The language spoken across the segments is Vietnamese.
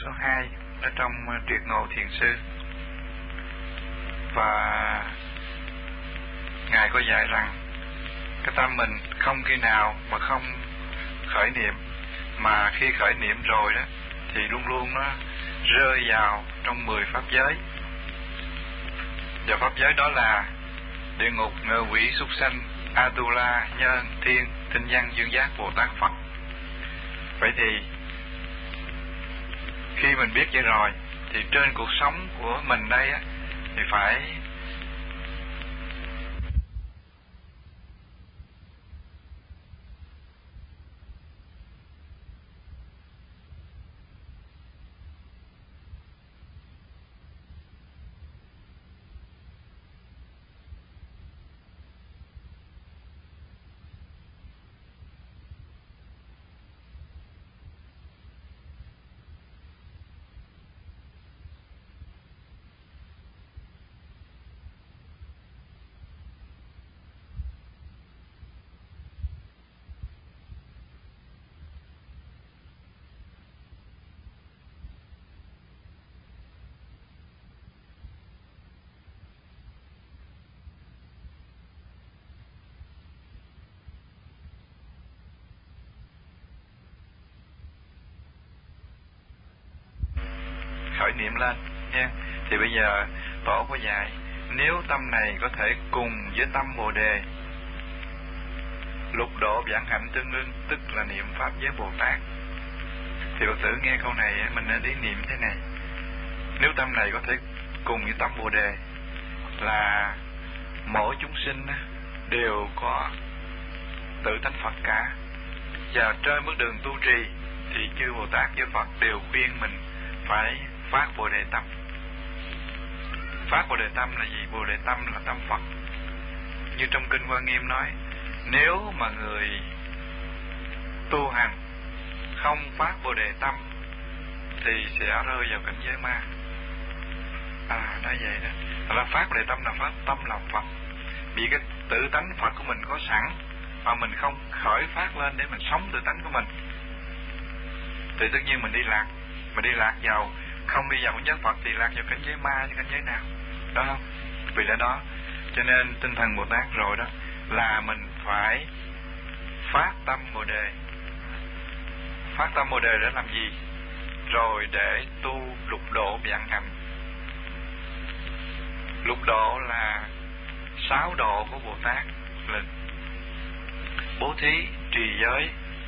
số 2 ở trong Triệt Ngộ Thiền Sư. Và Ngài có dạy rằng cái tâm mình không khi nào mà không khởi niệm, mà khi khởi niệm rồi đó thì luôn luôn nó rơi vào trong 10 pháp giới. Và pháp giới đó là địa ngục, ngạ quỷ, súc sanh, Atula, nhân, thiên, tinh văn, dương giác, Bồ Tát, Phật. Vậy thì khi mình biết vậy rồi thì trên cuộc sống của mình đây á, thì phải khởi niệm lên nha. Thì bây giờ Tổ có dạy nếu tâm này có thể cùng với tâm Bồ Đề lục độ vạn hạnh tương ưng, tức là niệm pháp với Bồ Tát. Thì Phật tử nghe câu này mình nên đi niệm thế này: nếu tâm này có thể cùng với tâm Bồ Đề là mỗi chúng sinh đều có tự tánh Phật cả, và trên bước đường tu trì thì chư Bồ Tát với Phật đều khuyên mình phải phát Bồ Đề tâm. Phát Bồ Đề tâm là gì? Bồ Đề tâm là tâm Phật. Như trong Kinh Hoa Nghiêm nói, nếu mà người tu hành không phát Bồ Đề tâm thì sẽ rơi vào cảnh giới ma. Nói vậy đó. Là phát Bồ Đề tâm là phát tâm lòng Phật. Vì cái tự tánh Phật của mình có sẵn mà mình không khởi phát lên để mình sống tự tánh của mình thì tất nhiên mình đi lạc. Mà đi lạc vào, không đi vào cảnh giới Phật thì lạc vào cảnh giới ma, cảnh giới nào đó không? Vì lẽ đó cho nên tinh thần Bồ Tát rồi đó là mình phải phát tâm Bồ Đề. Phát tâm Bồ Đề để làm gì? Rồi để tu lục độ vạn hạnh. Lục độ là 6 độ của Bồ Tát, là bố thí, trì giới,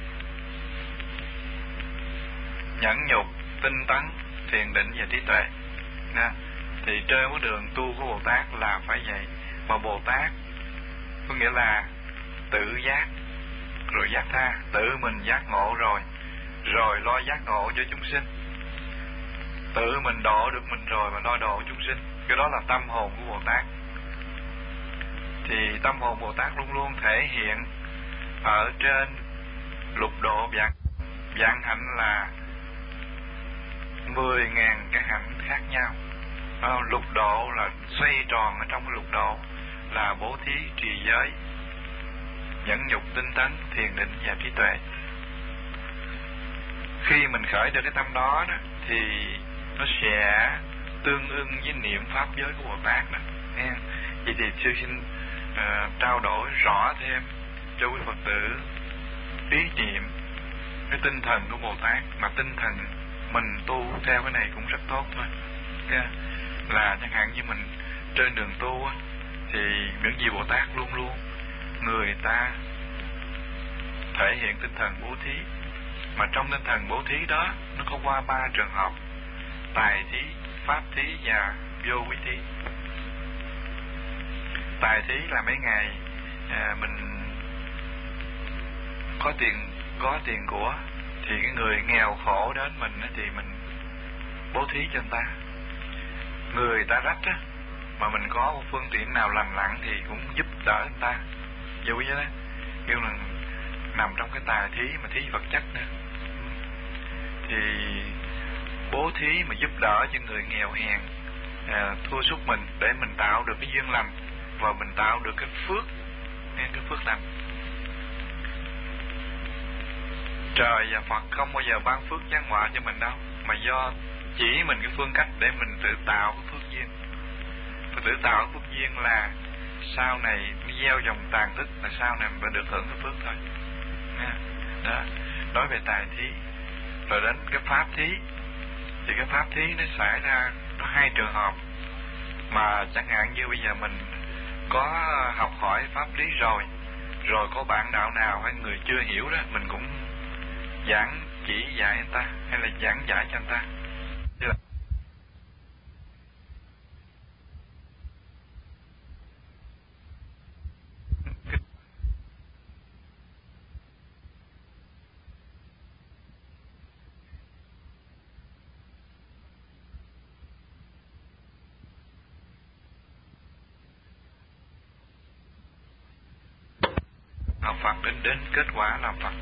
nhẫn nhục, tinh tấn, thiền định và trí tuệ. Thì trên cái đường tu của Bồ Tát là phải vậy. Mà Bồ Tát có nghĩa là tự giác rồi giác tha, tự mình giác ngộ rồi lo giác ngộ cho chúng sinh, tự mình độ được mình rồi mà lo độ chúng sinh. Cái đó là tâm hồn của Bồ Tát. Thì tâm hồn Bồ Tát luôn luôn thể hiện ở trên lục độ vạn hạnh là 10.000 cái hạnh khác nhau. Lục độ là xoay tròn ở trong cái lục độ là bố thí, trì giới, nhẫn nhục, tinh tấn, thiền định và trí tuệ. Khi mình khởi được cái tâm đó, thì nó sẽ tương ưng với niệm pháp giới của Bồ Tát đó. Vậy thì sư xin trao đổi rõ thêm cho quý Phật tử ý niệm cái tinh thần của Bồ Tát, mà tinh thần mình tu theo cái này cũng rất tốt thôi. Là chẳng hạn như mình trên đường tu thì những gì Bồ Tát luôn luôn người ta thể hiện tinh thần bố thí, mà trong tinh thần bố thí đó nó có qua 3 trường hợp: tài thí, pháp thí và vô quý thí. Tài thí là mấy ngày mình có tiền của thì cái người nghèo khổ đến mình thì mình bố thí cho người ta. Người ta rách mà mình có một phương tiện nào lành lặn thì cũng giúp đỡ người ta. Vô quý đó kêu là nằm trong cái tài thí, mà thí vật chất nữa. Thì bố thí mà giúp đỡ cho người nghèo hèn, thua sút mình, để mình tạo được cái duyên lành và mình tạo được cái phước, cái phước lành. Trời và Phật không bao giờ ban phước giáng họa cho mình đâu. mà do chỉ mình cái phương cách để mình tự tạo cái phước duyên. Và tự tạo cái phước duyên là sau này gieo dòng tàn thức, là sau này mình được hưởng cái phước thôi. Đó. Nói về tài thí. Rồi đến cái pháp thí, thì cái pháp thí nó xảy ra có hai trường hợp. Mà chẳng hạn như bây giờ mình có học hỏi pháp lý rồi có bạn đạo nào hay người chưa hiểu đó, mình cũng giảng chỉ dạy người ta hay là giảng giải cho người ta. Học Phật đến kết quả làm Phật.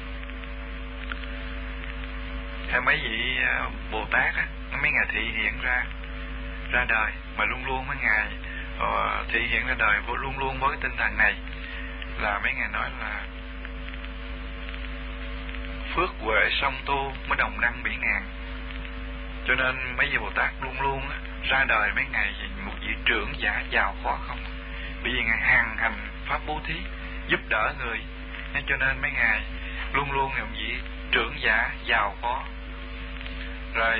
Theo mấy vị Bồ Tát á, mấy ngài thị hiện ra đời, mà luôn luôn mấy ngài thị hiện ra đời luôn luôn với cái tinh thần này, là mấy ngài nói là phước huệ song tu mới đồng đăng bỉ ngàn. Cho nên mấy vị Bồ Tát luôn luôn á, ra đời mấy ngài một vị trưởng giả giàu có không, bởi vì ngài hàng hành pháp bố thí giúp đỡ người, nên cho nên mấy ngài luôn luôn là một vị trưởng giả giàu có. Rồi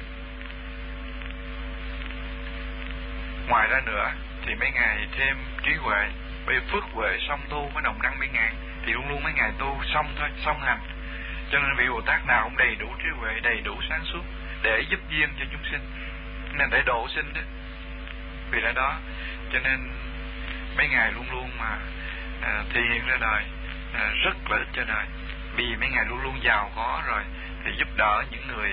ngoài ra nữa thì mấy ngài thêm trí huệ, bởi phước huệ song tu mới đồng đăng bỉ ngàn, thì luôn luôn mấy ngài tu song thôi, song hành. Cho nên vị Bồ Tát nào cũng đầy đủ trí huệ, đầy đủ sáng suốt để giúp duyên cho chúng sinh, nên để độ sinh đó. Vì lẽ đó cho nên mấy ngài luôn luôn mà thể hiện ra đời rất là ích cho đời, vì mấy ngài luôn luôn giàu có rồi thì giúp đỡ những người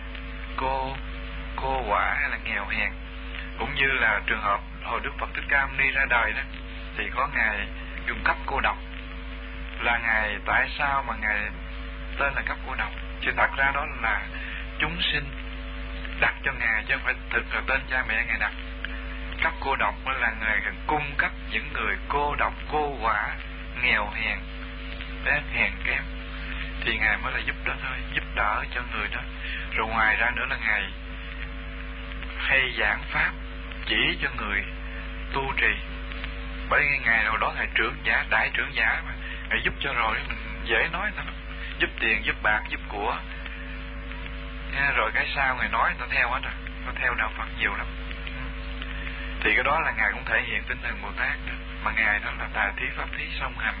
cô quả hay là nghèo hèn. Cũng như là trường hợp hồi Đức Phật Thích Ca Mâu Ni ra đời đó, thì có ngài dùng cấp cô độc. Là ngài tại sao mà ngài tên là cấp cô độc? Chứ thật ra đó là chúng sinh đặt cho ngài, chứ không phải thực là tên cha mẹ ngài đặt. Cấp cô độc là ngài cung cấp những người cô độc, cô quả, nghèo hèn, hèn kém, thì ngài mới là giúp đó thôi, giúp đỡ cho người đó. Rồi ngoài ra nữa là ngài hay giảng pháp chỉ cho người tu trì, bởi ngài nào đó ngài trưởng giả, đại trưởng giả mà ngài giúp cho rồi mình dễ nói thôi, giúp tiền, giúp bạc, giúp của, rồi cái sau ngài nói nó theo hết rồi, nó theo đạo Phật nhiều lắm. Thì cái đó là ngài cũng thể hiện tinh thần Bồ Tát đó. Mà ngài đó là tà thí pháp thí song hành.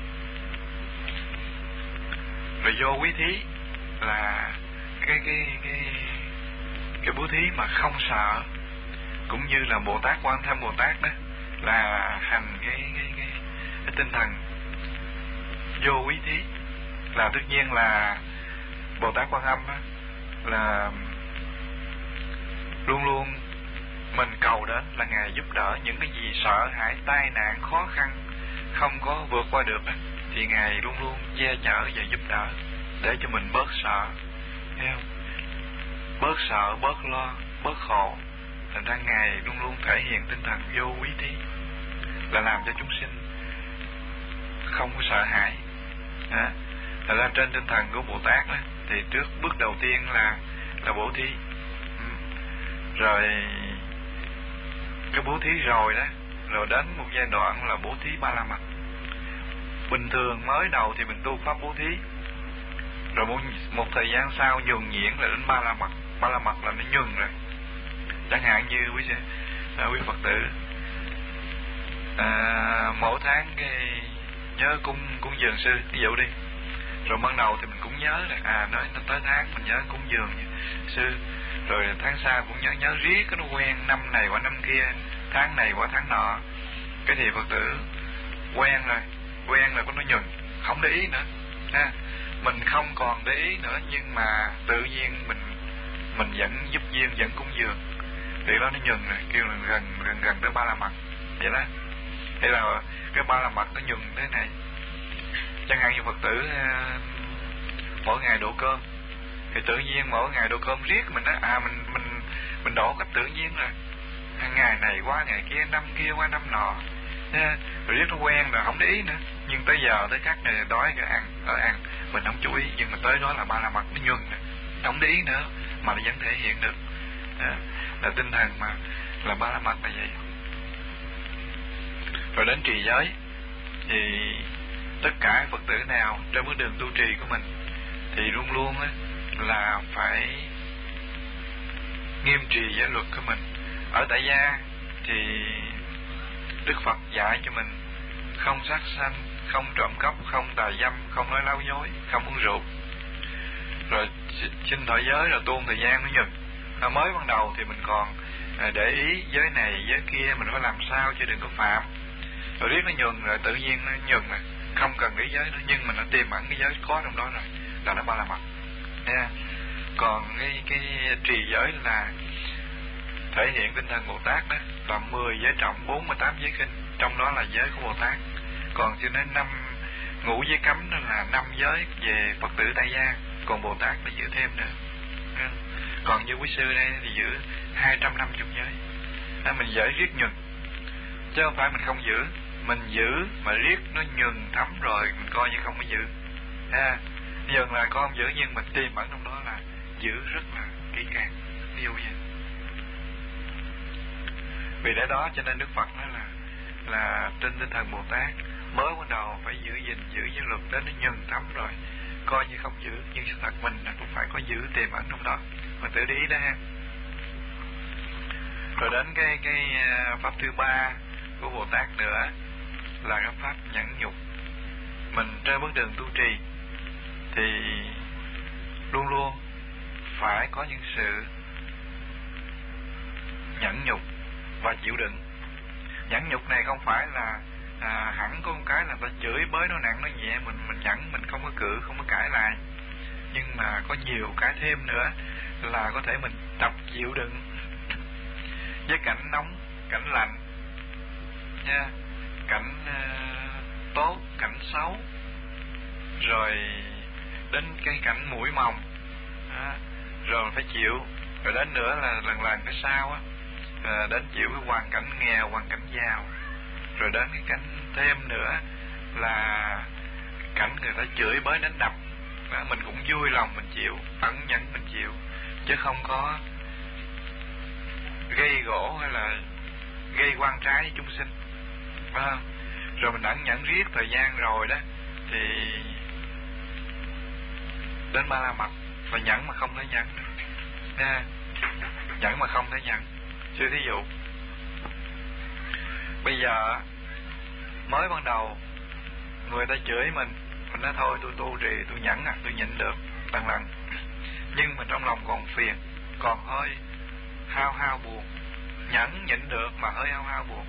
Rồi vô quý thí là cái bố thí mà không sợ, cũng như là Bồ Tát Quan Tham Bồ Tát đó là hành cái tinh thần vô quý thí. Là tất nhiên là Bồ Tát Quan Âm đó, là luôn luôn mình cầu đến là ngài giúp đỡ những cái gì sợ hãi, tai nạn, khó khăn không có vượt qua được, thì ngài luôn luôn che chở và giúp đỡ để cho mình bớt sợ, thấy không? Bớt sợ, bớt lo, bớt khổ. Thành ra ngài luôn luôn thể hiện tinh thần vô quý thí, là làm cho chúng sinh không có sợ hãi. Thành ra trên tinh thần của Bồ Tát đó, thì trước bước đầu tiên là bố thí. Rồi cái bố thí rồi đó, rồi đến một giai đoạn là bố thí ba la mật. Bình thường mới đầu thì mình tu pháp bố thí, rồi một thời gian sau nhuần nhuyễn là đến ba la mật. Ba la mật là nó nhuần rồi. Chẳng hạn như quý Phật tử mỗi tháng cái nhớ cúng dường sư, ví dụ đi. Rồi ban đầu thì mình cũng nhớ là nói nó tới tháng mình nhớ cúng dường sư, rồi tháng sau cũng nhớ riết, cái nó quen, năm này qua năm kia, tháng này qua tháng nọ. Cái thì Phật tử quen rồi có nó nhuần, không để ý nữa ha. Mình không còn để ý nữa, nhưng mà tự nhiên mình vẫn giúp duyên, vẫn cúng dường, thì đó nó nhuần rồi, kêu là gần tới ba la mật vậy đó. Hay là cái ba la mật nó nhuần thế này. Chẳng hạn như Phật tử mỗi ngày đổ cơm, thì tự nhiên mỗi ngày đổ cơm riết mình nói mình đổ cách tự nhiên rồi, ngày này qua ngày kia, năm kia qua năm nọ, rồi riết nó quen rồi không để ý nữa. Nhưng tới giờ tới các ngày đói cái ăn mình không chú ý, nhưng mà tới đó là ba la mật nó nhuần rồi, không để ý nữa. mà nó vẫn thể hiện được. Là tinh thần mà là ba la mật là vậy. Rồi đến trì giới thì tất cả Phật tử nào trên bước đường tu trì của mình thì luôn luôn là phải nghiêm trì giới luật của mình. Ở tại gia thì Đức Phật dạy cho mình không sát sanh, không trộm cắp, không tà dâm, không nói láo dối, không uống rượu. Rồi xin thọ giới rồi tuôn thời gian nó nhừng. Mới ban đầu thì mình còn để ý giới này giới kia, mình phải làm sao cho đừng có phạm. Rồi riết nó nhường, rồi tự nhiên nó nhường nè, không cần ý giới nữa, nhưng mình nó tìm ẩn cái giới có trong đó rồi, là nó ba la mật nha. Còn cái trì giới là thể hiện tinh thần Bồ Tát đó, là 10 giới trọng, 48 giới kinh, trong đó là giới của Bồ Tát. Còn cho nên 5 ngũ giới cấm đó là 5 giới về Phật tử tại gia, còn Bồ Tát là giữ thêm nữa. Còn như quý sư đây thì giữ 250 giới. Mình giới riết nhường, chứ không phải mình không giữ. Mình giữ mà riết nó nhường thấm rồi mình coi như không có giữ. Nhường là con không giữ, nhưng mình tìm ẩn trong đó là giữ rất là kỹ càng. Ví dụ vậy. Vì lẽ đó cho nên Đức Phật nói là trên tinh thần Bồ Tát mới ban đầu phải giữ gìn, giữ giới luật đến nó nhường thấm rồi coi như không giữ, nhưng sự thật mình là cũng phải có giữ tiềm ẩn trong đó, mà tự để ý đó ha. Rồi đến cái pháp thứ ba của Bồ Tát nữa là cái pháp nhẫn nhục. Mình trên bước đường tu trì thì luôn luôn phải có những sự nhẫn nhục và chịu đựng. Nhẫn nhục này không phải là hẳn có một cái là ta chửi bới nó nặng nó nhẹ, mình nhẫn, mình không có cự, không có cãi lại, nhưng mà có nhiều cái thêm nữa là có thể mình tập chịu đựng với cảnh nóng, cảnh lạnh nha, cảnh tốt, cảnh xấu, rồi đến cái cảnh mũi mồng rồi mình phải chịu. Rồi đến nữa là lần cái sau đến chịu cái hoàn cảnh nghèo, hoàn cảnh giàu. Rồi đến cái cảnh thêm nữa là cảnh người ta chửi bới đánh đập, mình cũng vui lòng mình chịu, ẩn nhẫn mình chịu, chứ không có gây gỗ hay là gây oan trái với chúng sinh. Rồi mình ẩn nhẫn riết thời gian rồi đó thì đến ba la mật, và nhẫn mà không thể nhẫn nha, nhẫn mà không thể nhẫn. Chứ thí dụ bây giờ mới ban đầu người ta chửi mình nói thôi tôi tu trì tôi nhẫn tôi nhịn được lần, nhưng mà trong lòng còn phiền, còn hơi hao buồn. Nhẫn nhịn được mà hơi hao buồn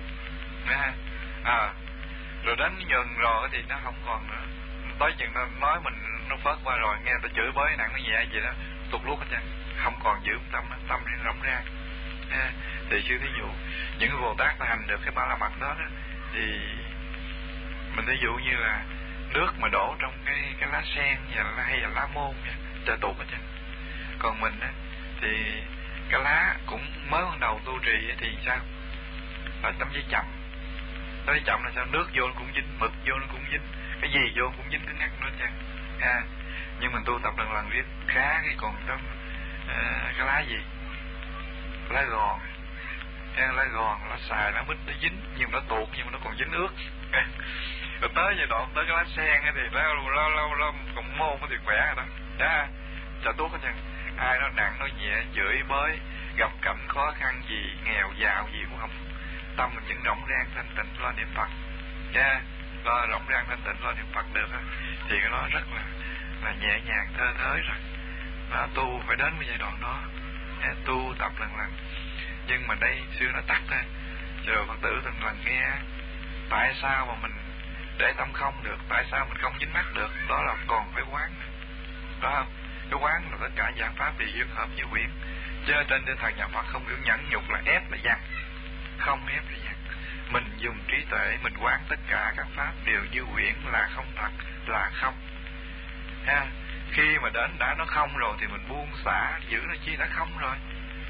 rồi đến nhường rồi thì nó không còn nữa, tới chừng nó nói mình nó phớt qua rồi, nghe ta chửi bới nặng nó nhẹ gì đó tụt luốt hết trơn, không còn giữ tâm nó, tâm nó rỗng ra. Thì sư thí dụ những cái Bồ Tát ta hành được cái ba la mật đó thì mình thí dụ như là nước mà đổ trong cái lá sen hay là lá môn trời tụt hết trơn. Còn mình thì cái lá cũng mới ban đầu tu trì thì sao, là tấm giấy chậm. Tấm giấy chậm là sao, nước vô nó cũng dính, mực vô nó cũng dính, cái gì vô cũng dính cứng ngắc nữa trơn. Nhưng mình tu tập lần riết khá cái còn trong cái lá gì, lá gòn, lá gòn, lá xài, lá mít nó dính nhưng mà nó tuột, nhưng mà nó còn dính ướt. Rồi tới giai đoạn tới cái lá sen thì lâu còn môn thì khỏe rồi đó. Cho tuốt hết trơn. Ai nó nặng nó nhẹ, chửi bới, gặp cảnh khó khăn gì, nghèo giàu gì cũng không, tâm mình vẫn rộng rang thanh tịnh lo niệm Phật lo rộng rang thanh tịnh lo niệm Phật được thì cái đó rất là nhẹ nhàng thơ thới rồi. Nó tu phải đến cái giai đoạn đó, tu tập lần. Nhưng mà đây sư nó tắt thôi, chờ Phật tử từng lần nghe tại sao mà mình để tâm không được, tại sao mình không dính mắc được, đó là còn phải quán đó không? Cái quán là tất cả giải pháp thì duyên hợp như quyển, chứ trên tinh thần nhà Phật không kiểu nhẫn nhục là ép là dằn, không ép là dằn. Mình dùng trí tuệ mình quán tất cả các pháp đều như quyển, là không thật, là không. Khi mà đến đã nó không rồi thì mình buông xả, giữ nó chi đã không rồi.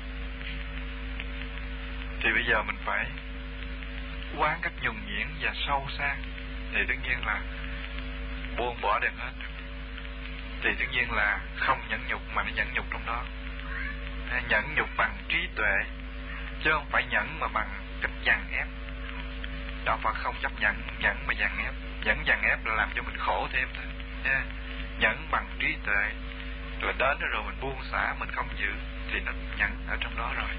Thì bây giờ mình phải quán cách nhuần nhuyễn và sâu xa, thì tất nhiên là buông bỏ được hết. Thì tất nhiên là không nhẫn nhục mà nó nhẫn nhục trong đó. Nhẫn nhục bằng trí tuệ, chứ không phải nhẫn mà bằng cách dằn ép. Đạo Phật không chấp nhận nhẫn mà dằn ép. Nhẫn dằn ép là làm cho mình khổ thêm thôi. Nhẫn bằng trí tuệ là đến rồi mình buông xả, mình không giữ, thì nó nhẫn ở trong đó rồi.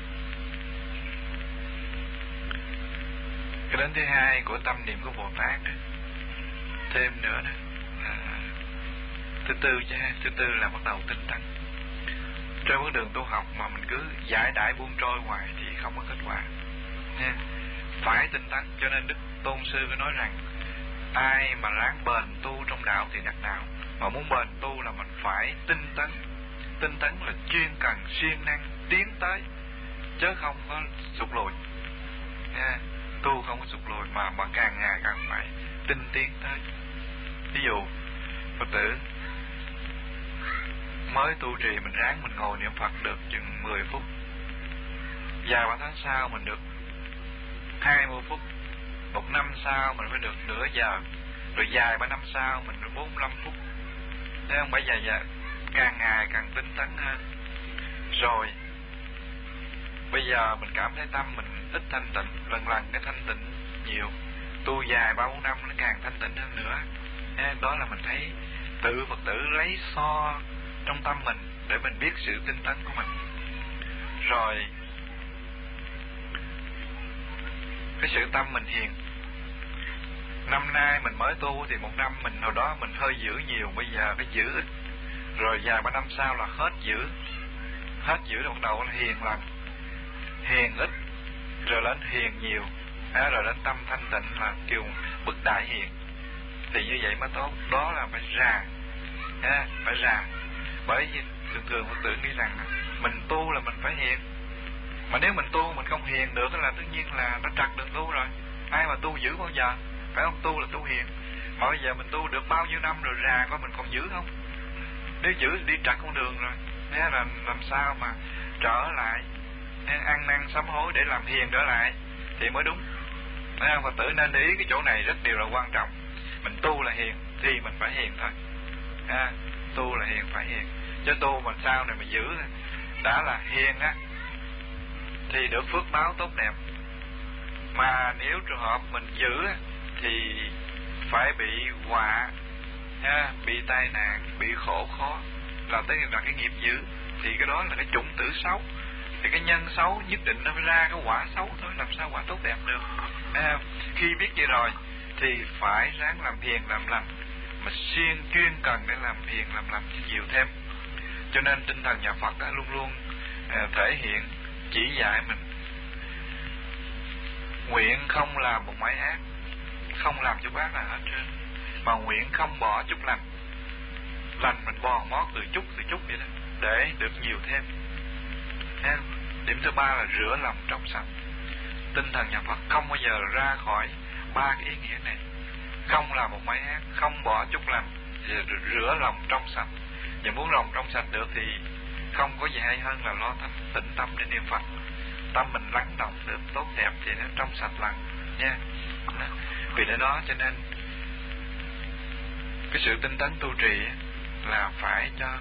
Cái đến thứ hai của tâm niệm của Bồ Tát đó, thêm nữa đó, thứ tư là bắt đầu tinh tấn. Trên con đường tu học mà mình cứ giải đãi buông trôi hoài thì không có kết quả nha. Phải tinh tấn. Cho nên Đức Tôn Sư có nói rằng ai mà ráng bền tu trong đạo thì đắc đạo. Mà muốn bền tu là mình phải tinh tấn. Tinh tấn là chuyên cần, siêng năng tiến tới, chứ không có sụt lùi nha. Tu không có sụt lùi mà càng ngày càng phải tinh tiến tới. Ví dụ Phật tử mới tu trì, mình ráng mình ngồi niệm Phật được chừng 10 phút, vài ba tháng sau mình được 20 phút, một năm sau mình phải được nửa giờ, rồi vài ba năm sau mình được 45 phút. Thế không? Bây giờ càng ngày càng tinh tấn hơn. Rồi bây giờ mình cảm thấy tâm mình ít thanh tịnh, lần cái thanh tịnh nhiều, tu dài 3-4 năm nó càng thanh tịnh hơn nữa. Đó là mình thấy tự Phật tử lấy so trong tâm mình để mình biết sự tinh tấn của mình. Rồi cái sự tâm mình hiền. Năm nay mình mới tu thì một năm mình hồi đó mình hơi giữ nhiều, bây giờ phải giữ ít. Rồi vài ba năm sau là hết giữ rồi bắt đầu là hiền lành, hiền ít rồi lên hiền nhiều, rồi đến tâm thanh tịnh là kêu bậc đại hiền. Thì như vậy mới tốt. Đó là phải rà, phải rà. Bởi vì thường Phật tử nghĩ rằng mình tu là mình phải hiền, mà nếu mình tu mình không hiền được là tất nhiên là nó trật đường tu rồi. Ai mà tu giữ bao giờ, phải không? Tu là tu hiền. Mà bây giờ mình tu được bao nhiêu năm rồi, rà coi mình còn giữ không? Nếu giữ đi trật con đường rồi, là làm sao mà trở lại ăn năn sám hối để làm hiền trở lại thì mới đúng. Phật tử nên để ý cái chỗ này rất điều là quan trọng. Mình tu là hiền thì mình phải hiền thôi. Tu là hiền phải hiền, chứ tu mà sau này mà giữ đã là hiền á thì được phước báo tốt đẹp. Mà nếu trường hợp mình giữ thì phải bị họa, bị tai nạn, bị khổ khó, là tới là cái nghiệp dữ. Thì cái đó là cái chủng tử xấu. Thì cái nhân xấu nhất định nó phải ra cái quả xấu thôi, làm sao quả tốt đẹp được. Khi biết vậy rồi thì phải ráng làm hiền làm lành, mà chuyên cần để làm hiền làm lành nhiều thêm. Cho nên tinh thần nhà Phật luôn luôn thể hiện chỉ dạy mình nguyện không làm một mảy ác, không làm chút ác nào hết trơn, mà nguyện không bỏ chút lành. Lành mình bòn mót từ chút vậy đó, để được nhiều thêm. Điểm thứ ba là rửa lòng trong sạch. Tinh thần nhà Phật không bao giờ ra khỏi ba cái ý nghĩa này. Không làm một mảy ác, không bỏ chút lành, rửa lòng trong sạch. Và muốn lòng trong sạch được thì không có gì hay hơn là lo tĩnh tâm để niệm Phật. Tâm mình lắng động được tốt đẹp thì nó trong sạch lặng nha. Vì lẽ đó cho nên cái sự tinh tấn tu trì là phải cho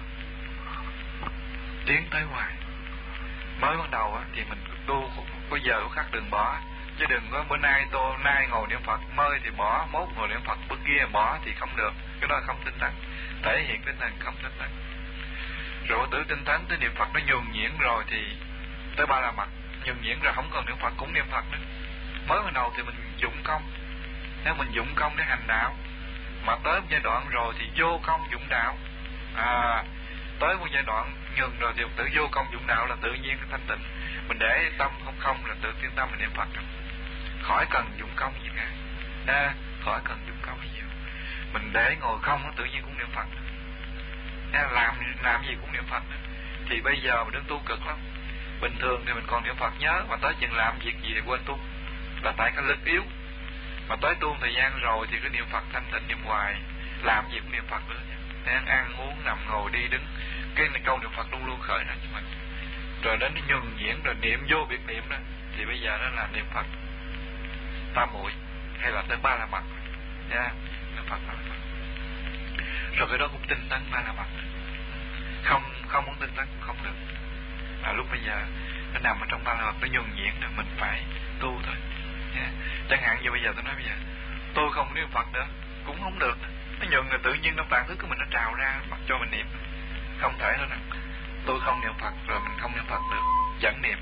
tiến tới hoài. Mới ban đầu thì mình tu có giờ có khắc đừng bỏ, chứ đừng có bữa nay nay ngồi niệm Phật mới thì bỏ, mốt ngồi niệm Phật bữa kia bỏ thì không được. Cái đó không tinh tấn, thể hiện tinh thần không tinh tấn. Rồi tự tinh tấn tới niệm Phật nó nhuần nhuyễn rồi thì tới Ba La Mật, nhuần nhuyễn rồi không còn niệm Phật cũng niệm Phật nữa. Mới ban đầu thì mình dụng công, nếu mình dụng công để hành đạo, mà tới một giai đoạn rồi thì vô công dụng đạo. Tới một giai đoạn nhường rồi thì tự vô công dụng đạo là tự nhiên thanh tịnh. Mình để tâm không là tự tiên tâm mình niệm Phật, khỏi cần dụng công gì cả. Khỏi cần dụng công gì. Mình để ngồi không tự nhiên cũng niệm Phật. Làm gì cũng niệm Phật. Thì bây giờ mình đứng tu cực lắm. Bình thường thì mình còn niệm Phật nhớ, mà tới chừng làm việc gì thì quên tu, là tại cái lực yếu. Mà tới tu thời gian rồi thì cứ niệm Phật thanh tịnh niệm hoài, làm gì cũng niệm Phật nữa. Ăn uống nằm ngồi đi đứng, cái câu niệm Phật luôn luôn khởi ra cho mình. Rồi đến nó nhuần nhuyễn rồi niệm vô biệt niệm đó, thì bây giờ nó là niệm Phật tam muội hay là tới Ba La Mật nha. Niệm Phật Ba La Mật. Rồi cái đó cũng tinh tấn Ba La Mật. Không muốn tinh tấn không được. Lúc bây giờ nó nằm ở trong ba la mật, nó nhuần nhuyễn rồi, mình phải tu thôi. Chẳng hạn như bây giờ tôi nói bây giờ tôi không niệm Phật nữa cũng không được, nó nhuần rồi tự nhiên trong tạng thức của mình nó trào ra mặc cho mình niệm, không thể đâu nè. Tôi không niệm Phật rồi mình không niệm Phật được, vẫn niệm.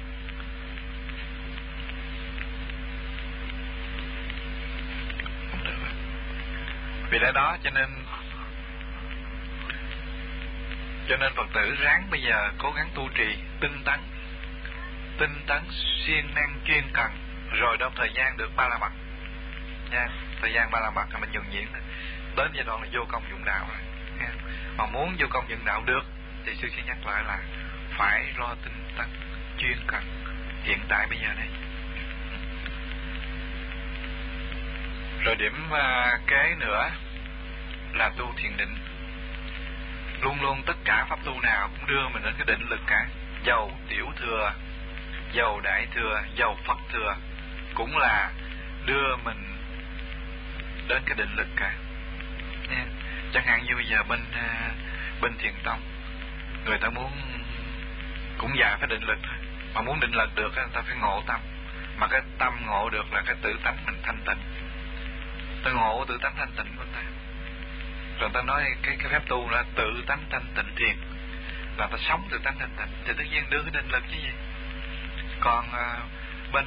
Không được. Vì lẽ đó cho nên Phật tử ráng bây giờ cố gắng tu trì tinh tấn siêng năng chuyên cần, rồi trong thời gian được ba la mật nha, thời gian ba la mật là mình nhuần nhuyễn đến giai đoạn là vô công dụng đạo rồi nha. Mà muốn vô công dụng đạo được thì sư sẽ nhắc lại là phải lo tinh tấn chuyên cần hiện tại bây giờ đây. Rồi điểm kế nữa là tu thiền định. Luôn luôn tất cả pháp tu nào cũng đưa mình đến cái định lực cả, dầu tiểu thừa, dầu đại thừa, dầu Phật thừa, cũng là đưa mình đến cái định lực cả. Chẳng hạn như bây giờ bên thiền tông, người ta muốn cũng dạy phải định lực thôi, mà muốn định lực được người ta phải ngộ tâm, mà cái tâm ngộ được là cái tự tánh mình thanh tịnh, ta ngộ tự tánh thanh tịnh của ta. Rồi ta nói cái phép tu là tự tánh thanh tịnh thiền, là ta sống tự tánh thanh tịnh, thì tất nhiên đưa cái định lực chứ gì. Còn bên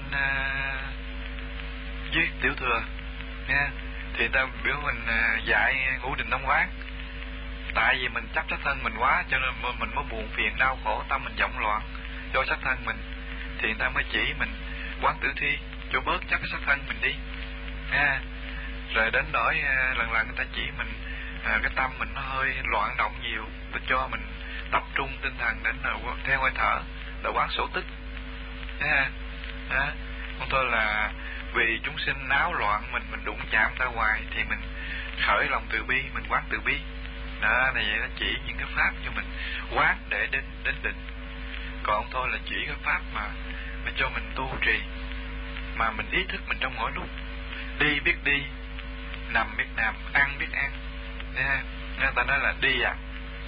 dưới tiểu thừa nha, thì ta biểu mình dạy ngũ định thông quán. Tại vì mình chấp sát thân mình quá, cho nên mình mới buồn phiền đau khổ, tâm mình vọng loạn do sát thân mình, thì người ta mới chỉ mình quán tử thi cho bớt chấp sát thân mình đi nha. Rồi đến nỗi lần người ta chỉ mình cái tâm mình nó hơi loạn động nhiều, để cho mình tập trung tinh thần đến theo hơi thở, là quán sổ tức nha. Không thôi là vì chúng sinh náo loạn mình đụng chạm ta hoài, thì mình khởi lòng từ bi, mình quán từ bi đó. Này vậy nó chỉ những cái pháp cho mình quán để đến định. Còn không thôi là chỉ cái pháp mà cho mình tu trì, mà mình ý thức mình trong mỗi lúc, đi biết đi, nằm biết nằm, ăn biết ăn nha. Người ta nói là đi à,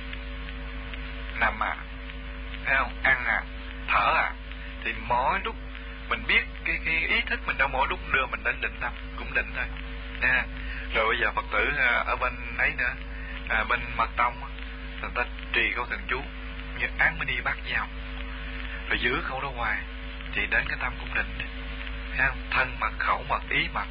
nằm à, thấy không, ăn à, thở à, thì mỗi lúc mình biết cái ý thức mình trong mỗi lúc đưa mình đến định tâm, cũng định thôi nha. Rồi bây giờ Phật tử ở bên ấy nữa, bên mật tông người ta trì câu thần chú như án mani bát giao, rồi giữ khẩu đó hoài thì đến cái tâm cũng định, thấy không? Thân mật, khẩu mật, ý mật,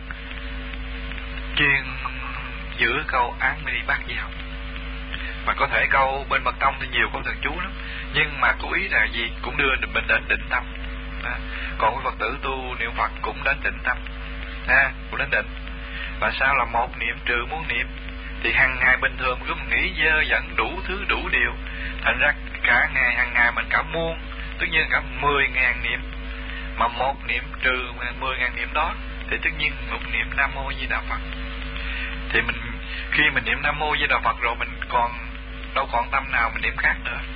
chuyên giữ câu án mani bát giao. Mà có thể câu bên mật tông thì nhiều câu thần chú lắm, nhưng mà cố ý là gì cũng đưa mình đến định tâm. Còn với Phật tử tu niệm Phật cũng đến định tâm, cũng đến định. Và sao là một niệm trừ muôn niệm, thì hàng ngày bình thường cứ nghĩ dơ dẫn đủ thứ đủ điều, thành ra cả ngày hàng ngày mình cả muôn, tất nhiên cả 10.000 niệm, mà một niệm trừ 10.000 niệm đó thì tất nhiên một niệm Nam Mô Di Đà Phật. Thì mình khi mình niệm Nam Mô Di Đà Phật rồi mình đâu còn tâm nào mình niệm khác nữa.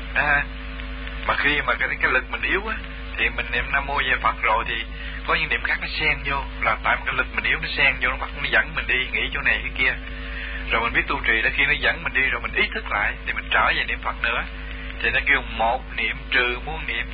Mà khi mà cái lực mình yếu á, thì mình niệm Nam Mô Di Đà Phật rồi thì có những niệm khác nó xen vô, là tại cái lực mình yếu nó xen vô, nó dẫn mình đi nghĩ chỗ này cái kia. Rồi mình biết tu trì đó, khi nó dẫn mình đi rồi mình ý thức lại thì mình trở về niệm Phật nữa, thì nó kêu một niệm trừ muôn niệm.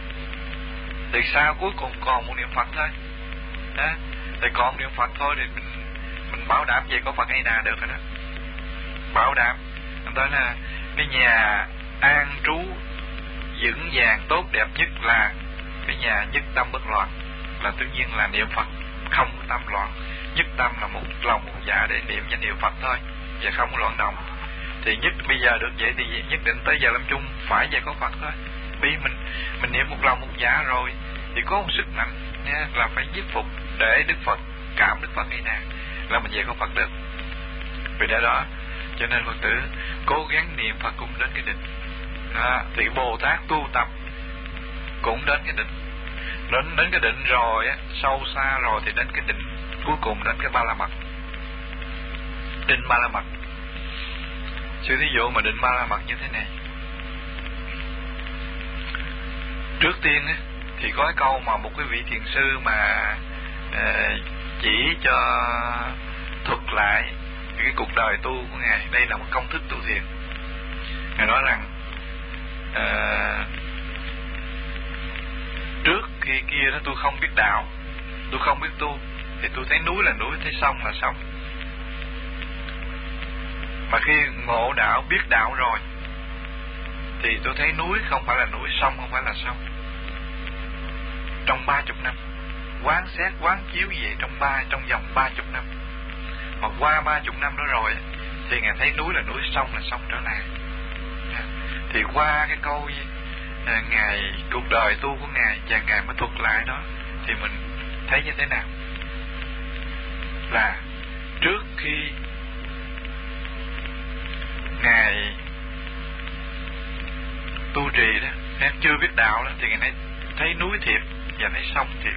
Thì sao cuối cùng còn một niệm Phật thôi đó. Thì còn niệm Phật thôi thì mình bảo đảm về có Phật hay nào được rồi đó. Bảo đảm người ta là cái nhà an trú vững vàng tốt đẹp nhất là cái nhà nhất tâm bất loạn, là tất nhiên là niệm Phật không có tâm loạn, nhất tâm là một lòng một dạ để niệm danh hiệu Phật thôi và không có loạn động. Thì nhất bây giờ được vậy thì nhất định tới giờ lâm chung phải về có Phật thôi. Vì mình niệm một lòng một dạ rồi thì có một sức mạnh nha, là phải giết phục để Đức Phật cảm Đức Phật ngày nào là mình về có Phật được. Vì lẽ đó cho nên Phật tử cố gắng niệm Phật cũng đến cái định. Thì Bồ Tát tu tập cũng đến cái định, đến cái định rồi á, sâu xa rồi thì đến cái định cuối cùng, đến cái ba la mật. Định ba la mật, sư thí dụ mà định ba la mật như thế này. Trước tiên á, thì có cái câu mà một cái vị thiền sư mà chỉ cho thuật lại cái cuộc đời tu của Ngài. Đây là một công thức tu thiền. Ngài nói rằng khi kia đó tôi không biết đạo, tôi không biết tu, thì tôi thấy núi là núi, thấy sông là sông. Mà khi ngộ đạo, biết đạo rồi, thì tôi thấy núi không phải là núi, sông không phải là sông. Trong 30 năm, quán xét, quán chiếu gì trong vòng 30 năm. Mà qua 30 năm đó rồi, thì Ngài thấy núi là núi, sông là sông trở lại. Thì qua cái câu Ngài, cuộc đời tu của Ngài, và Ngài mới thuật lại đó, thì mình thấy như thế nào? Là trước khi Ngài tu trì đó, em chưa biết đạo đó, thì Ngài thấy núi thiệt và thấy sông thiệt.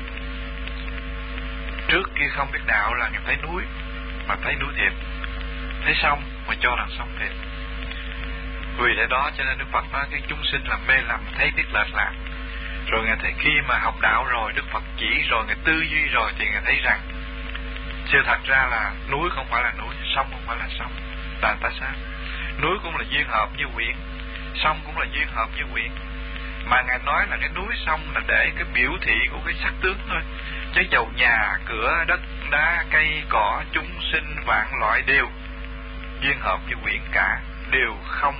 Trước kia không biết đạo là Ngài thấy núi, mà thấy núi thiệt, thấy sông mà cho là sông thiệt. Vì lẽ đó cho nên Đức Phật nói cái chúng sinh là mê lầm, thấy biết lệch lạc. Rồi Ngài thấy khi mà học đạo rồi, Đức Phật chỉ rồi, Ngài tư duy rồi, thì Ngài thấy rằng sự thật ra là núi không phải là núi, sông không phải là sông. Tại sao? Núi cũng là duyên hợp như quyển, sông cũng là duyên hợp như quyển. Mà Ngài nói là cái núi sông là để cái biểu thị của cái sắc tướng thôi. Chứ dầu nhà, cửa, đất, đá, cây, cỏ, chúng sinh, vạn loại đều duyên hợp như quyển cả, đều không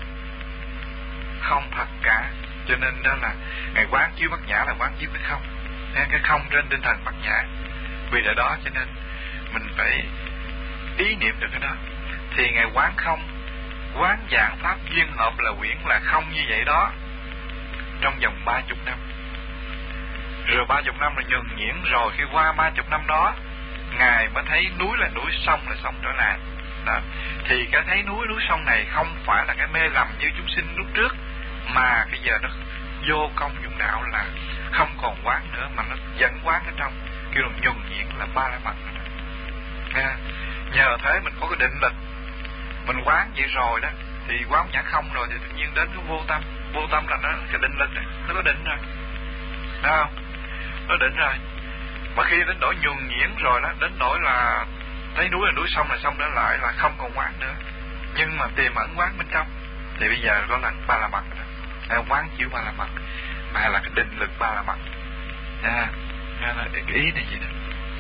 thật cả. Cho nên đó là Ngài quán chiếu bát nhã là quán chiếu cái không trên tinh thần bát nhã. Vì lẽ đó cho nên mình phải ý niệm được cái đó. Thì Ngài quán không, quán dạng pháp duyên hợp là quyển là không như vậy đó, trong vòng 30 năm. Rồi 30 năm là nhuần nhuyễn rồi, khi qua 30 năm đó, Ngài mới thấy núi là núi, sông là sông trở lại. Đó. Thì cái thấy núi sông này không phải là cái mê lầm như chúng sinh lúc trước, mà bây giờ nó vô công dụng đạo là không còn quán nữa, mà nó vẫn quán ở trong, kêu là nhuần nhuyễn là ba la mật. Nhờ thế mình có cái định lực, mình quán vậy rồi đó, thì quán nhã không rồi thì tự nhiên đến cái vô tâm. Vô tâm là nó cái định lực này, nó có định rồi, thấy không? Nó định rồi. Mà khi đến nỗi nhuần nhuyễn rồi đó, đến nỗi là thấy núi là núi, sông là sông trở lại, là không còn quán nữa, nhưng mà tiềm ẩn quán bên trong, thì bây giờ đó là ba la mật rồi. Quán chiếu ba la mật, mà là cái định lực ba la mật. Ý này gì đó.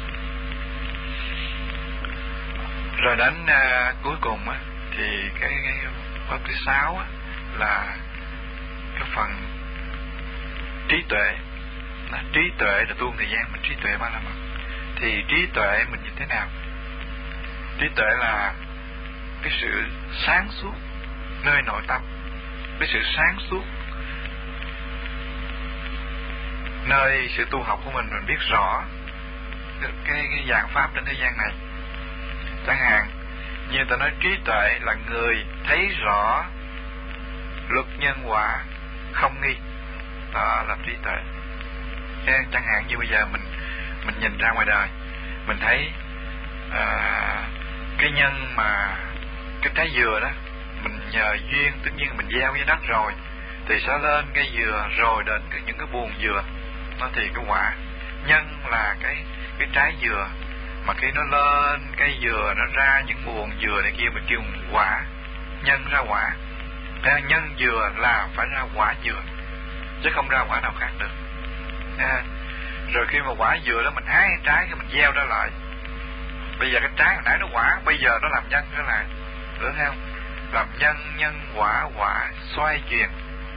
Rồi đến cuối cùng á, thì cái pháp thứ 6 á, là cái phần trí tuệ. Trí tuệ là tu thời gian mình trí tuệ ba la mật. Thì trí tuệ mình như thế nào? Trí tuệ là cái sự sáng suốt nơi nội tâm, cái sự sáng suốt nơi sự tu học của mình biết rõ cái dạng pháp trên thế gian này. Chẳng hạn như ta nói trí tuệ là người thấy rõ luật nhân quả không nghi, đó là trí tuệ. Chẳng hạn như bây giờ mình nhìn ra ngoài đời, mình thấy cái nhân mà cái trái dừa đó, mình nhờ duyên tất nhiên mình gieo với đất rồi, thì sẽ lên cây dừa, rồi đến những cái buồn dừa, nó thì cái quả. Nhân là cái trái dừa, mà khi nó lên cây dừa, nó ra những buồn dừa này kia, mình kêu quả, nhân ra quả. Nhân dừa là phải ra quả dừa, chứ không ra quả nào khác được. Rồi khi mà quả dừa đó mình hái trái, cái mình gieo ra lại, bây giờ cái trái hồi nãy nó quả, bây giờ nó làm nhân trở lại, được không? Làm nhân quả, quả xoay chuyển.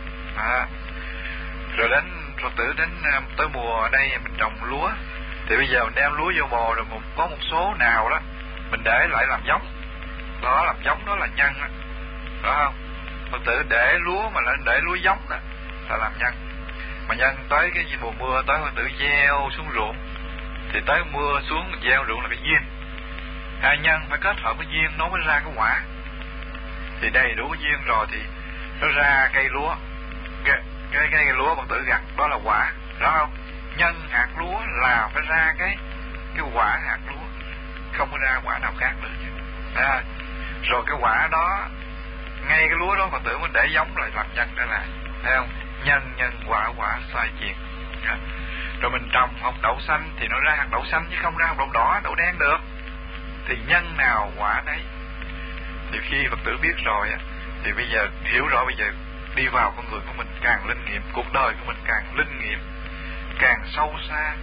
Rồi đến Phật tử đến tới mùa ở đây mình trồng lúa, thì bây giờ mình đem lúa vô bồ, rồi có một số nào đó mình để lại làm giống, đó làm giống, đó là nhân đó, đó không? Phật tử để lúa mà lại để lúa giống đó là làm nhân. Mà nhân tới cái mùa mưa tới, Phật tử gieo xuống ruộng, thì tới mưa xuống mình gieo ruộng là cái duyên. Nhân phải kết hợp với duyên nó mới ra cái quả. Thì đầy đủ duyên rồi thì nó ra cây lúa, cái cây lúa Phật tử gặt, đó là quả, đó không? Nhân hạt lúa là phải ra cái quả hạt lúa, không có ra quả nào khác nữa. Rồi cái quả đó, ngay cái lúa đó Phật tử mới để giống rồi làm nhân trở lại, thấy không? Nhân quả, quả xoay chuyển. Rồi mình trồng hột đậu xanh thì nó ra hạt đậu xanh, chứ không ra hạt đậu đỏ, đậu đen được. Thì nhân nào quả đấy. Thì khi Phật tử biết rồi á, thì bây giờ hiểu rõ, bây giờ đi vào con người của mình càng linh nghiệm, cuộc đời của mình càng linh nghiệm, càng sâu xa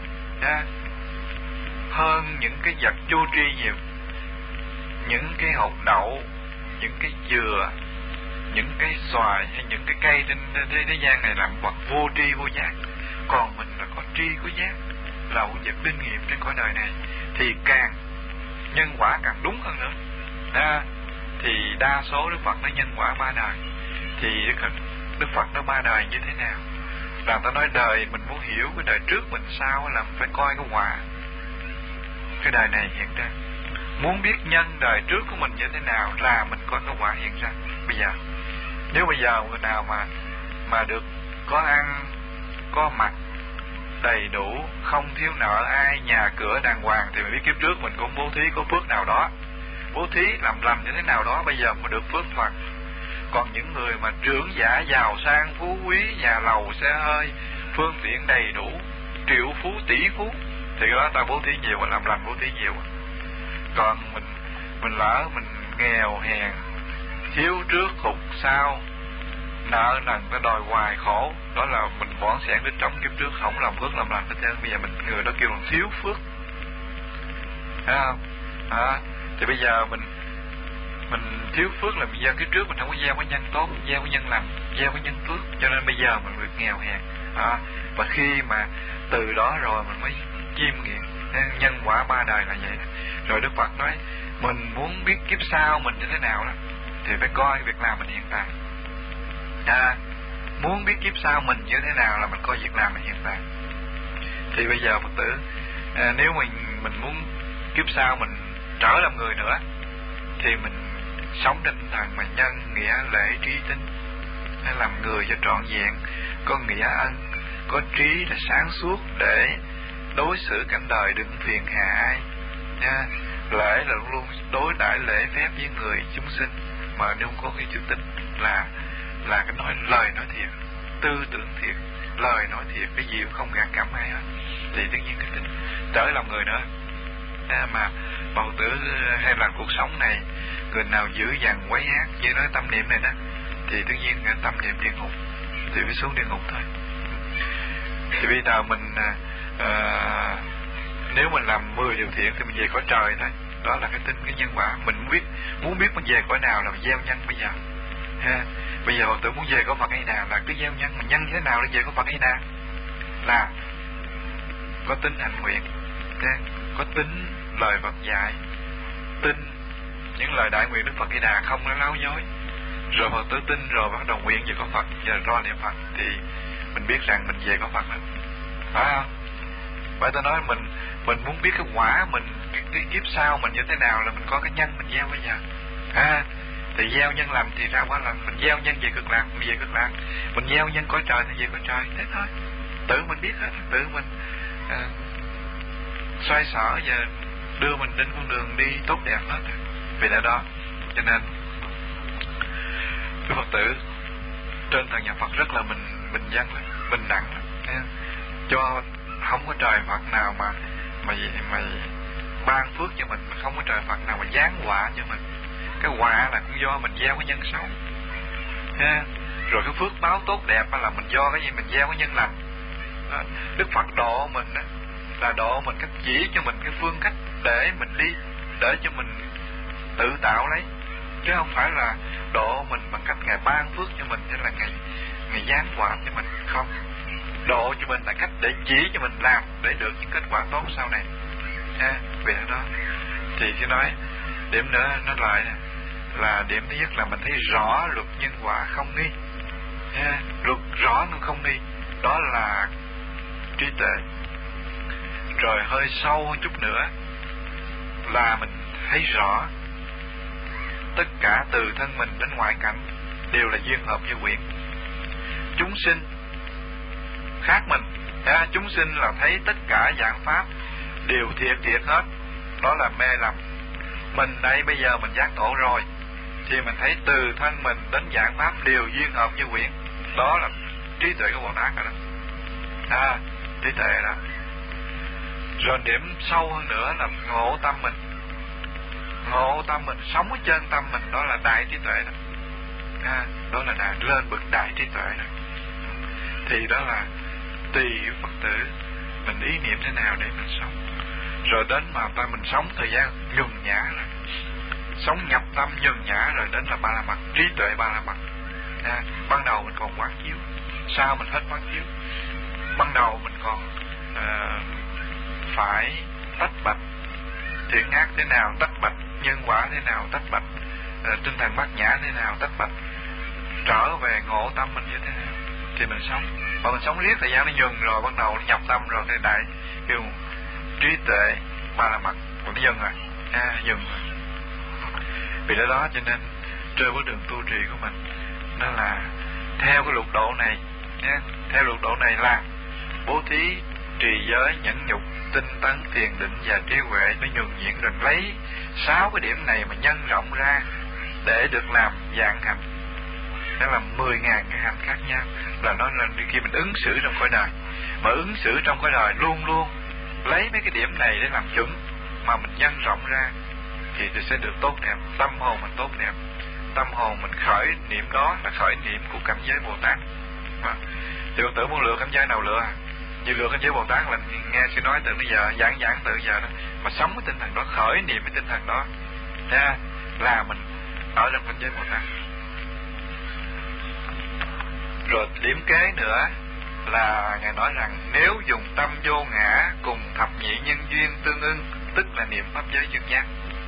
hơn những cái vật vô tri nhiều. Những cái hột đậu, những cái dừa, những cái xoài hay những cái cây trên thế gian này làm vật vô tri vô giác. Còn mình là có tri có giác, là một vật linh nghiệm trên cõi đời này, thì càng nhân quả càng đúng hơn nữa. Thì đa số Đức Phật nó nhân quả 3 đời. Thì Đức Phật nó 3 đời như thế nào? Là ta nói đời mình muốn hiểu cái đời trước mình sao là mình phải coi cái quả cái đời này hiện ra. Muốn biết nhân đời trước của mình như thế nào là mình coi cái quả hiện ra. Bây giờ nếu bây giờ người nào mà được có ăn có mặc đầy đủ, không thiếu nợ ai, nhà cửa đàng hoàng, thì mình biết kiếp trước mình cũng bố thí có phước nào đó, bố thí làm lành như thế nào đó, bây giờ mới được phước phần. Còn những người mà trưởng giả giàu sang phú quý, nhà lầu xe hơi, phương tiện đầy đủ, triệu phú tỷ phú, thì cái đó ta bố thí nhiều, làm lành bố thí nhiều. Còn mình lỡ mình nghèo hèn, thiếu trước hụt sau, nợ nần ta đòi hoài khổ, đó là mình bỏn sẻn đứt trong kiếp trước, không làm phước làm lành hết trơn. Bây giờ người đó kêu là thiếu phước, thấy không? Thì bây giờ mình thiếu phước là do kiếp trước mình không có gieo cái nhân tốt, gieo cái nhân lành, gieo cái nhân phước, cho nên bây giờ mình được nghèo hèn. Và khi mà từ đó rồi mình mới chiêm nghiệm nhân quả 3 đời là vậy. Rồi Đức Phật nói mình muốn biết kiếp sau mình như thế nào đó, thì phải coi việc làm mình hiện tại. Muốn biết kiếp sau mình như thế nào là mình coi việc làm mình hiện tại. Thì bây giờ Phật tử, nếu mình muốn kiếp sau mình trở làm người nữa, thì mình sống trên tinh thần mà nhân nghĩa lễ trí tính, hay làm người cho trọn vẹn, có nghĩa ân, có trí là sáng suốt để đối xử cảnh đời đừng phiền hà ai. Lễ là luôn đối đãi lễ phép với người chúng sinh, mà nếu không có cái chữ tính là cái nói lời nói thiệt, tư tưởng thiệt, lời nói thiệt, cái gì cũng không gạt cảm ai hết, thì tất nhiên cái tính trở làm người nữa. Mà Phật tử hay là cuộc sống này, người nào giữ dằn quấy ác như nói tâm niệm này đó, thì tất nhiên cái tâm niệm địa ngục, thì phải xuống địa ngục thôi. Thì bây giờ mình nếu mình làm 10 điều thiện thì mình về cõi trời thôi. Đó là cái tính, cái nhân quả. Mình muốn biết mình về cõi nào là mình gieo nhân bây giờ. Bây giờ Phật tử muốn về cõi Phật hay nào là cứ gieo nhân. Mình nhân thế nào để về cõi Phật hay nào? Là có tính hành nguyện, có tính lời Phật dạy, tin những lời đại nguyện Đức Phật Di Đà, không có láo dối. Rồi Phật tử tin rồi bắt đầu nguyện về có Phật, giờ lo niệm Phật, thì mình biết rằng mình về có Phật đó. Phải không? Vậy tôi nói mình muốn biết cái quả mình, cái kiếp sau mình như thế nào là mình có cái nhân mình gieo bây giờ. Thì gieo nhân lành thì ra quả lành, mình gieo nhân về cực lạc mình về cực lạc, mình gieo nhân cõi trời thì về cõi trời, thế thôi. Tự mình biết hết, tự mình xoay sở và đưa mình đến con đường đi tốt đẹp hết. Vì lẽ đó cho nên cái Phật tử trên thần nhà Phật rất là bình dân, bình đẳng, cho không có trời Phật nào mà ban phước cho mình, không có trời Phật nào mà giáng họa cho mình. Cái họa là cũng do mình gieo cái nhân xấu. Rồi cái phước báo tốt đẹp là mình do cái gì mình gieo cái nhân lành. Đức Phật độ mình đó, là độ mình cách chỉ cho mình cái phương cách để mình đi, để cho mình tự tạo lấy, chứ không phải là độ mình bằng cách Ngài ban phước cho mình, hay là Ngài giáng quả cho mình. Không, độ cho mình là cách để chỉ cho mình làm để được những kết quả tốt sau này. Vì đó thì cứ nói điểm nữa, nó lại là điểm thứ nhất là mình thấy rõ luật nhân quả không nghi. Luật rõ nhưng không nghi, đó là trí tuệ. Rồi hơi sâu chút nữa là mình thấy rõ tất cả từ thân mình đến ngoại cảnh đều là duyên hợp như quyển. Chúng sinh khác mình, chúng sinh là thấy tất cả dạng pháp đều thiệt hết, đó là mê lầm. Mình đây bây giờ mình giác ngộ rồi thì mình thấy từ thân mình đến dạng pháp đều duyên hợp như quyển, đó là trí tuệ của Bồ Tát rồi đó. Trí tuệ đó. Rồi điểm sâu hơn nữa là ngộ tâm mình. Ngộ tâm mình, sống ở trên tâm mình, đó là đại trí tuệ đó. Đó là lên bậc đại trí tuệ đó. Thì đó là tùy Phật tử mình ý niệm thế nào để mình sống. Rồi đến mà mình sống thời gian nhường nhã rồi, sống nhập tâm nhường nhã rồi đến là ba la mật, trí tuệ ba la mật. Ban đầu mình còn quán chiếu, sao mình hết quán chiếu. Ban đầu mình còn phải tách bạch thiện ác thế nào, tách bạch nhân quả thế nào, tách bạch tinh thần bát nhã thế nào, tách bạch trở về ngộ tâm mình như thế nào thì mình sống. Mà mình sống riết thời gian nó dừng rồi, bắt đầu nó nhập tâm rồi thì đại kêu trí tuệ ba la mật, còn nó dừng rồi, dừng rồi. Vì lẽ đó cho nên trên bước đường tu trì của mình nó là theo cái lục độ này nhé. Theo lục độ này là bố thí, trì giới, nhẫn nhục, tinh tấn, thiền định và trí huệ, nó nhường nhịn, rồi lấy 6 cái điểm này mà nhân rộng ra để được làm dạng hạnh. Đó là 10.000 cái hạnh khác nhau. Là nó là khi mình ứng xử trong cõi đời, mà ứng xử trong cõi đời luôn luôn lấy mấy cái điểm này để làm chuẩn, mà mình nhân rộng ra thì sẽ được tốt đẹp. Tâm hồn mình tốt đẹp, tâm hồn mình khởi niệm đó là khởi niệm của cảnh giới Bồ Tát. Thì con tưởng muốn lựa cảnh giới nào lựa vì lựa cảnh giới Bồ Tát là nghe sư nói từ bây giờ, giảng từ giờ đó, mà sống với tinh thần đó, khởi niệm với tinh thần đó nha, là mình ở trong cảnh giới Bồ Tát. Rồi điểm kế nữa là Ngài nói rằng nếu dùng tâm vô ngã cùng thập nhị nhân duyên tương ưng, tức là niệm pháp giới dương giác.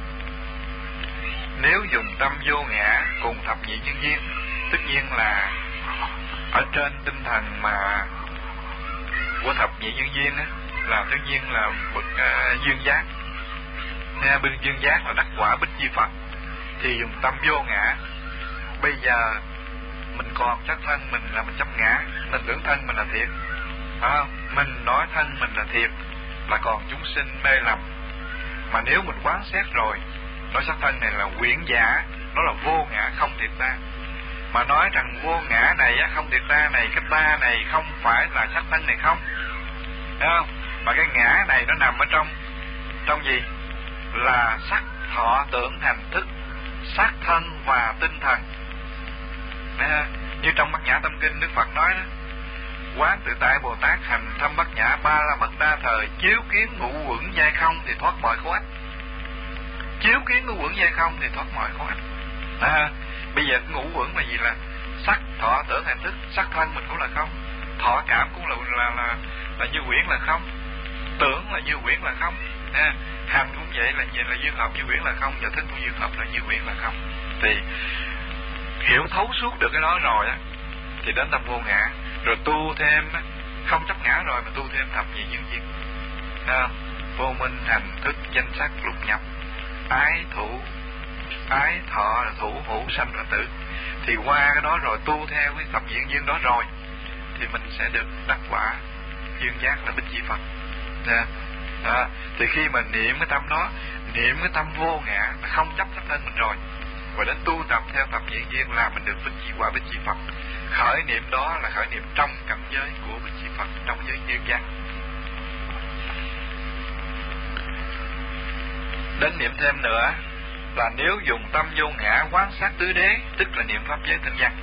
Nếu dùng tâm vô ngã cùng thập nhị nhân duyên, tất nhiên là ở trên tinh thần mà của thập nhị nhân duyên á, là tất nhiên là bậc duyên giác. Bên duyên giác là đắc quả Bích Chi Phật. Thì dùng tâm vô ngã. Bây giờ mình còn chắc thân mình là mình chấp ngã, mình tưởng thân mình là thiệt, mình nói thân mình là thiệt là còn chúng sinh mê lầm. Mà nếu mình quán xét rồi, nói sắc thân này là quyển giả, nó là vô ngã không thiệt ta. Mà nói rằng vô ngã này không thiệt ta này, cái ta này không phải là sắc thân này không, thấy không? Mà cái ngã này nó nằm ở trong gì? Là sắc, thọ, tưởng, hành, thức, sắc thân và tinh thần. Như trong Bát Nhã Tâm Kinh Đức Phật nói đó, quán tự tại Bồ Tát hành thâm Bát Nhã ba la mật đa thời, chiếu kiến ngũ uẩn giai không thì thoát mọi khổ ách. Chiếu kiến ngũ uẩn giai không thì thoát mọi khổ ách. Bây giờ ngũ uẩn là gì? Là sắc, thọ, tưởng, hành, thức. Sắc thân mình cũng là không, thọ cảm cũng là như quyển là không, tưởng là như quyển là không, hành cũng vậy là duyên hợp như quyển là không, và thức cũng duyên hợp là như quyển là không. Thì hiểu thấu suốt được cái đó rồi á thì đến tâm vô ngã, rồi tu thêm không chấp ngã rồi mà tu thêm thập nhị nhân duyên, vô minh, hành, thức, danh sắc, lục nhập, ái thọ, thủ, hữu, sanh và tử. Thì qua cái đó rồi tu theo cái thập nhị nhân duyên đó rồi thì mình sẽ được đắc quả duyên giác là Bích Chi Phật. Thì khi mà niệm cái tâm đó, niệm cái tâm vô ngã là không chấp sắc thân mình rồi, và đến tu tập theo thập nhị duyên là mình được quả Bích Chi Phật. Khởi niệm đó là khởi niệm trong cảnh giới của Bích Chi Phật, trong giới duyên giác. Đến niệm thêm nữa là nếu dùng tâm vô ngã quán sát tứ đế, tức là niệm pháp giới tinh văn.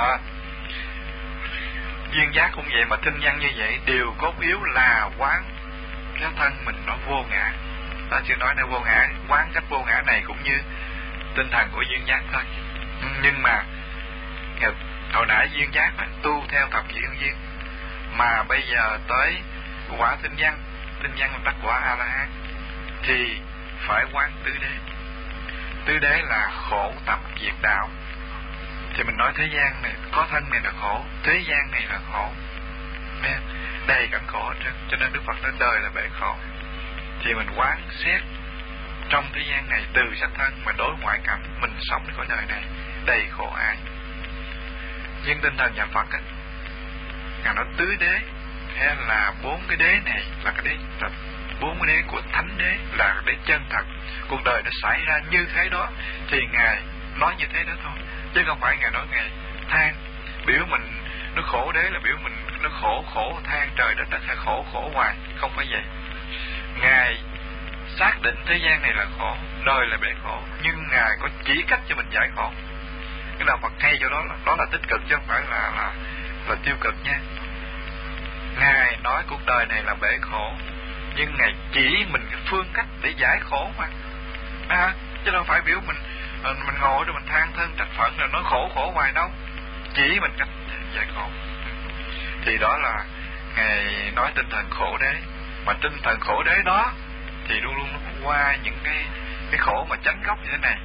Duyên giác cũng vậy, mà tinh văn như vậy đều cốt yếu là quán cái thân mình nó vô ngã. Ta chưa nói là vô ngã, quán cách vô ngã này cũng như tinh thần của duyên giác thôi. Nhưng mà hồi nãy duyên giác mà tu theo thập nhị nhân duyên, mà bây giờ tới quả tinh văn đắc quả A La Hán thì phải quán tứ đế. Tứ đế là khổ tập diệt đạo. Thì mình nói thế gian này, có thân này là khổ, thế gian này là khổ, đầy cảnh khổ hết trơn. Cho nên Đức Phật nói đời là bể khổ. Thì mình quán xét trong thế gian này, từ sắc thân mà đối ngoại cảnh, mình sống cái cõi đời này đầy khổ ải. Nhưng tinh thần nhà Phật á, Ngài nói tứ đế, hay là 4 cái đế này là cái đế thật, 4 cái đế của thánh đế là đế chân thật. Cuộc đời nó xảy ra như thế đó thì Ngài nói như thế đó thôi, chứ không phải Ngài nói Ngài than biểu mình nó khổ đế là biểu mình nó khổ than trời đất hay khổ hoài, không phải vậy. Ngài xác định thế gian này là khổ, đời là bể khổ, nhưng Ngài có chỉ cách cho mình giải khổ. Cái nào Phật hay cho đó là tích cực chứ không phải là tiêu cực nha. Ngài nói nói cuộc đời này là bể khổ, nhưng Ngài chỉ mình cái phương cách để giải khổ mà, chứ đâu phải biểu mình ngồi rồi mình than thân trách phận rồi nói khổ khổ hoài đâu, chỉ mình cách giải khổ. Thì đó là Ngài nói tinh thần khổ đế, mà tinh thần khổ đế đó thì luôn luôn qua những cái khổ mà chánh gốc như thế này,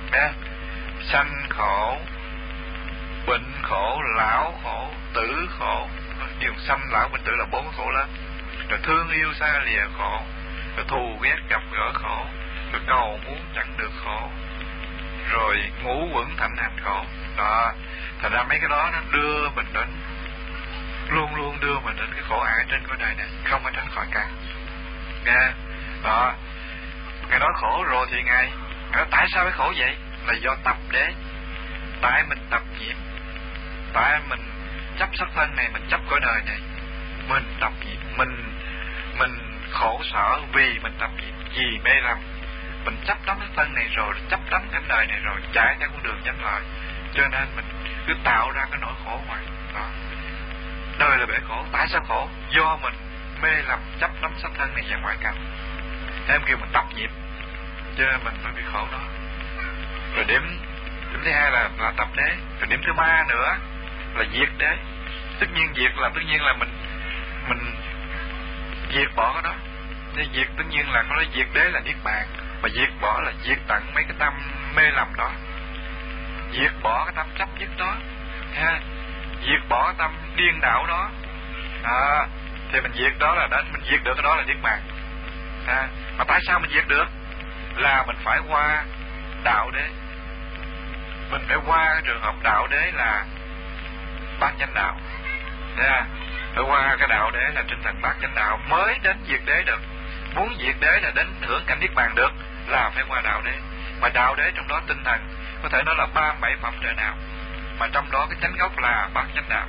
sanh khổ, bệnh khổ, lão khổ, tử khổ. Điều sanh lão bệnh tử là 4 khổ lớn. Rồi thương yêu xa lìa khổ, rồi thù ghét gặp gỡ khổ, rồi cầu muốn chẳng được khổ, rồi ngũ quẩn thành hành khổ. Đó, thành ra mấy cái đó nó đưa mình đến, luôn luôn đưa mình đến cái khổ ải trên cái đời này, không có tránh khỏi cả. Nghe đó, Ngài nói khổ rồi thì Ngài nói tại sao phải khổ vậy? Là do tập đế, tại mình tập nhiễm, tại mình chấp sắc thân này, mình chấp cõi đời này, mình tập nhiễm, mình khổ sở vì mình tập nhiễm, vì mê lầm, mình chấp đắm cái thân này rồi, chấp đắm cảnh đời này rồi, chạy theo con đường danh lợi, cho nên mình cứ tạo ra cái nỗi khổ hoài. Đó, đời là bể khổ. Tại sao khổ? Do mình mê lầm, chấp đắm sắc thân này và ngoại cảnh. Em kêu mình tập nhiễm, cho nên mình mới bị khổ đó. Rồi điểm thứ hai là tập đế. Rồi điểm thứ ba nữa là diệt đế. Tất nhiên là mình diệt bỏ cái đó. Nên diệt tất nhiên là có nói diệt đế là niết bàn, mà diệt bỏ là diệt tận mấy cái tâm mê lầm đó, diệt bỏ cái tâm chấp nhất đó, diệt bỏ cái tâm điên đảo đó. Thì mình diệt đó là mình diệt được cái đó là niết bàn. Mà tại sao mình diệt được? Là mình phải qua đạo đế. Mình phải qua cái trường hợp đạo đế là bát chánh đạo. Phải qua cái đạo đế là tinh thần bát chánh đạo mới đến diệt đế được. Muốn diệt đế là đến hưởng cảnh niết bàn được là phải qua đạo đế. Mà đạo đế trong đó tinh thần có thể nói là 37 phẩm trời nào, mà trong đó cái chánh gốc là bát chánh đạo.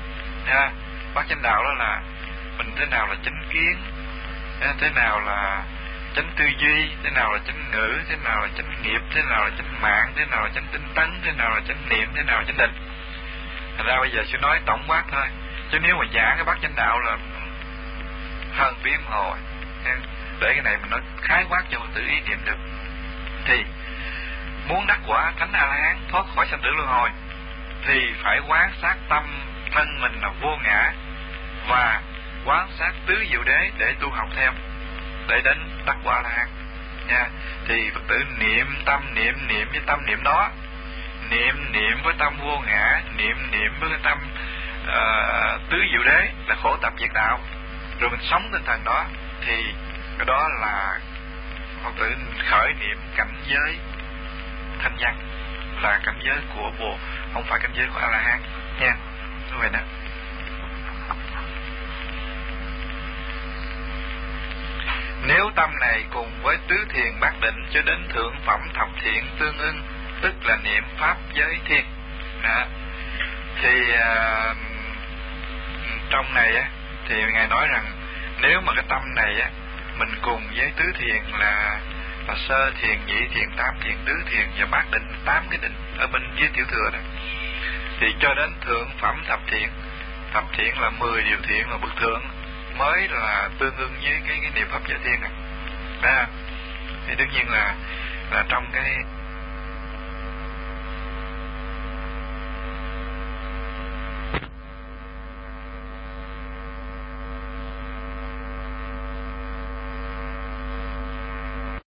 Bát chánh đạo đó là mình thế nào là chánh kiến, thế nào là chánh tư duy, thế nào là chánh ngữ, thế nào là chánh nghiệp, thế nào là chánh mạng, thế nào là chánh tinh tấn, thế nào là chánh niệm, thế nào là chánh định. Thành ra bây giờ sẽ nói tổng quát thôi, chứ nếu mà giảng cái bát chánh đạo là hơn tiếng hồi, để cái này mình nói khái quát cho mình tự ý niệm được. Thì muốn đắc quả thánh A La Hán, thoát khỏi sanh tử luân hồi, thì phải quán sát tâm thân mình là vô ngã và quán sát tứ diệu đế để tu học theo, để đến đắc quả A La Hán nha. Thì Phật tử niệm tâm niệm với tâm niệm đó, niệm với tâm vô ngã, niệm với cái tâm tứ diệu đế là khổ tập diệt đạo, rồi mình sống tinh thần đó, thì cái đó là Phật tử khởi niệm cảnh giới thanh văn, là cảnh giới của Bồ, không phải cảnh giới của A La Hán nha. Như vậy đó. Nếu tâm này cùng với tứ thiền bát định cho đến thượng phẩm thập thiện tương ưng, tức là niệm pháp giới thiên. Thì trong này á, thì Ngài nói rằng nếu mà cái tâm này á, mình cùng với tứ thiền là sơ thiền, nhị thiền, tam thiền, tứ thiền và bát định, 8 cái định ở bên dưới tiểu thừa đó, thì cho đến thượng phẩm thập thiện. Thập thiện là 10 điều thiện, là bậc thượng mới là tương ưng với cái niệm pháp giới thiên này. Thì đương nhiên là trong cái